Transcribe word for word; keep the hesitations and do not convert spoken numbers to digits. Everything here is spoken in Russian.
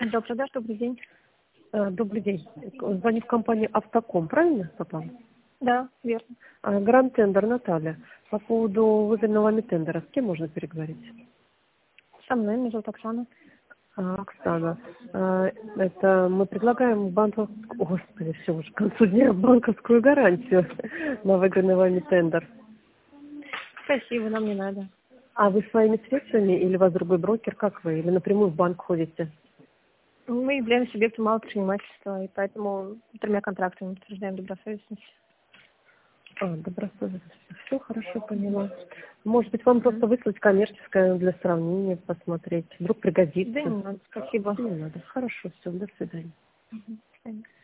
Добрый, да, добрый день. Э, Добрый день. Звоню в компанию Автоком, правильно попал? Да, верно. А, Гранд Тендер, Наталья. По поводу выданного вами тендера, с кем можно переговорить? Со мной, меня зовут Оксана. А, Оксана. А, Это мы предлагаем банковскую, господи, все уже к концу дня, банковскую гарантию на выигранный вами тендер. Спасибо, нам не надо. А вы своими средствами или у вас другой брокер, как вы? Или напрямую в банк ходите? Мы являемся субъектом малого предпринимательства, и поэтому тремя контрактами утверждаем добросовестность. А, добросовестно. Все хорошо поняла. Может быть, вам Мгм. просто выслать коммерческое для сравнения, посмотреть. Вдруг Да пригодится. не надо, спасибо. Не надо. Хорошо, все, до свидания. Мгм. До свидания.